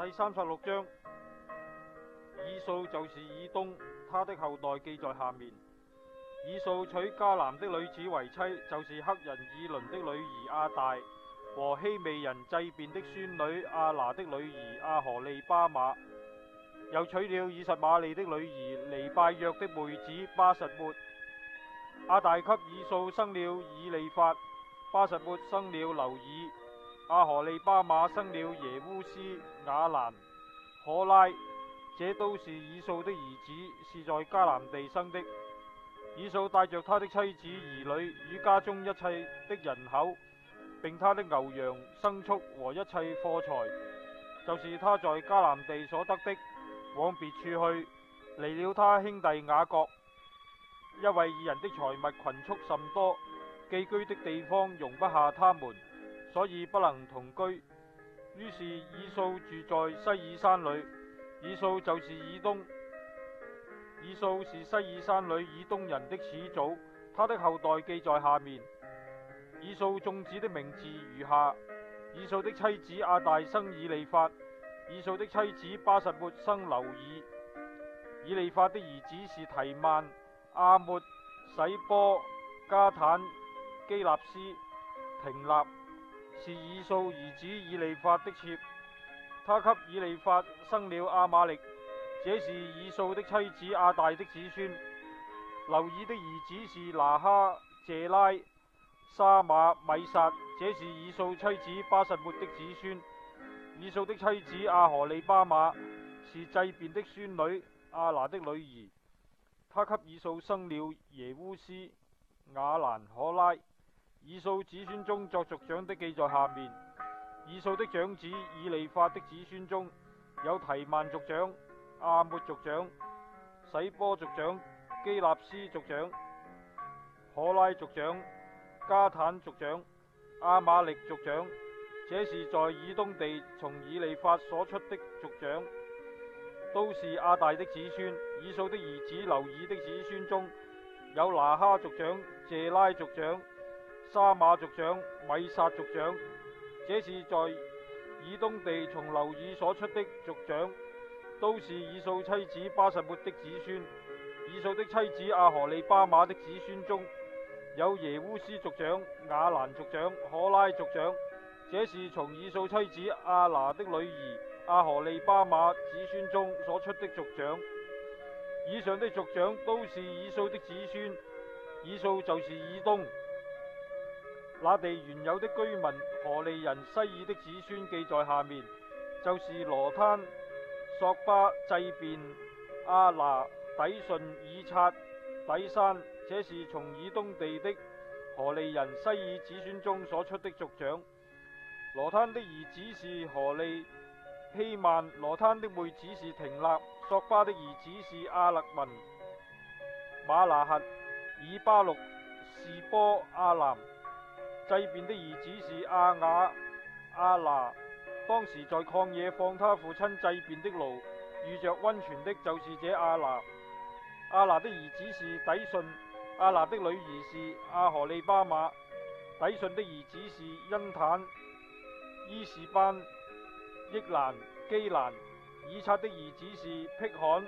第36章，以掃就是以東，他的後代記在下面。以掃娶迦南的女子為妻，就是赫人以倫的女兒亞大和希未人祭便的孫女亞拿的女兒亞何利巴瑪，又娶了以實瑪利的女兒尼拜約的妹子巴實末。亞大給以掃生了以利法，巴實末生了流爾，亞何利巴瑪生了耶烏斯、雅蘭、可拉，這都是以掃的兒子，是在迦南地生的。以掃帶着他的妻子兒女與家中一切的人口，並他的牛羊牲畜和一切貨財，就是他在迦南地所得的，往別處去，離了他兄弟雅各，因為義人的財物群畜甚多，寄居的地方容不下他們，所以不能同居。於是以掃住在西爾山裏。以掃就是以東。以掃是西爾山裏以東人的始祖，他的後代記在下面。以掃眾子的名字如下：以掃的妻子亞大生以利法，以掃的妻子巴實末生流爾。以利法的兒子是提曼、亞末、洗波、加坦、基納斯、廷納，是以掃兒子以利法的妾。他給以利法生了亞瑪力，這是以掃的妻子亞大的子孫。流爾的兒子是拿哈、謝拉、沙馬、米撒，這是以掃妻子巴實末的子孫。以掃的妻子亞何利巴瑪是祭便的孫女亞拿的女兒，他給以掃生了耶烏斯、雅蘭、可拉。以掃子孫中作族長的記在下面。以掃的長子以利法的子孫中有提曼族長、亞末族長、洗波族長、基納斯族長、可拉族長、加坦族長、亞瑪力族長，這是在以東地從以利法所出的族長，都是亞大的子孫。以掃的兒子流爾的子孫中有拿哈族長、謝拉族長、沙馬族長、米撒族長，這是在以東地從流爾所出的族長，都是以掃妻子巴實末的子孫。以掃的妻子亞何利巴瑪的子孫中有耶烏斯族長、雅蘭族長、可拉族長，這是從以掃妻子亞拿的女兒亞何利巴瑪子孫中所出的族長。以上的族長都是以掃的子孫。以掃就是以東。那地原有的居民何利人西爾的子孫記在下面，就是羅攤、索巴、祭便、亞拿、底順、以察、底珊，這是從以東地的何利人西爾子孫中所出的族長。羅攤的兒子是何利、希曼，羅攤的妹子是廷納，索巴的兒子是亞勒文、馬拿轄、以巴錄、士波、亞南。祭便的兒子是亞雅、亞拿，當時在曠野放他父親祭便的驢，遇着溫泉的就是這亞拿。亞拿的兒子是底順，亞拿的女兒是亞何利巴瑪。底順的兒子是因坦、伊士班、益蘭、基蘭。以察的兒子是辟罕、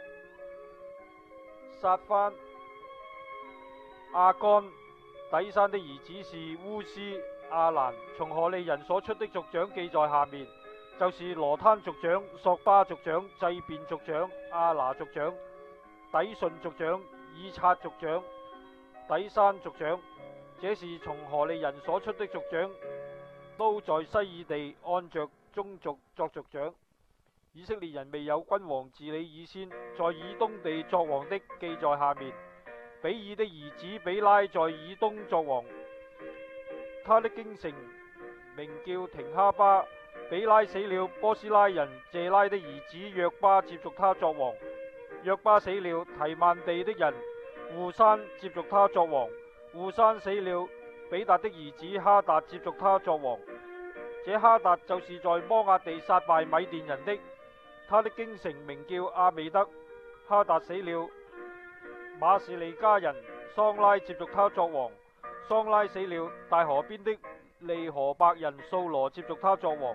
撒番、亞干。底珊的兒子是烏斯、亞蘭。從何利人所出的族長記在下面，就是羅攤族長、索巴族長、祭便族長、亞拿族長、底順族長、以察族長、底珊族長，這是從何利人所出的族長，都在西爾地按着宗族作族長。以色列人未有君王治理以先，在以東地作王的記在下面。比爾的兒子比拉在以東作王，他的京城名叫廷哈巴。比拉死了，波斯拉人謝拉的兒子約巴接續他作王。約巴死了，提曼地的人戶珊接續他作王。戶珊死了，比達的兒子哈達接續他作王。這哈達就是在摩押地殺敗米甸人的，他的京城名叫阿美德。哈達死了，馬士利家人桑拉接續他作王。桑拉死了，大河邊的利河伯人掃羅接續他作王。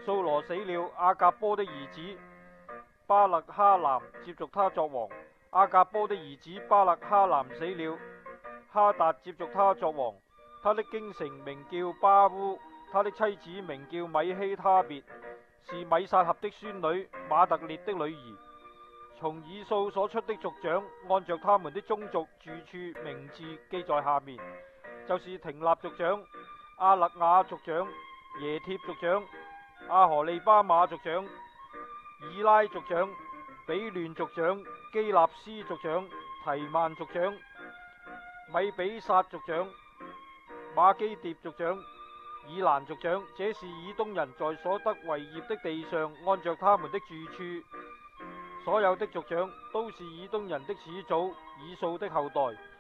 掃羅死了，阿格波的兒子巴勒哈南接續他作王。阿格波的兒子巴勒哈南死了，哈達接續他作王。他的京城名叫巴烏，他的妻子名叫米希他別，是米薩合的孫女馬特列的女兒。從以掃所出的族長，按着他們的宗族住處名字記在下面，就是廷納族長、阿勒雅族長、耶帖族長、阿荷利巴馬族長、以拉族長、比亂族長、基納斯族長、提曼族長、米比撒族長、馬基迭族長、以蘭族長。這是以東人在所得為業的地上按着他們的住處，所有的族長都是以東人的始祖以掃的後代。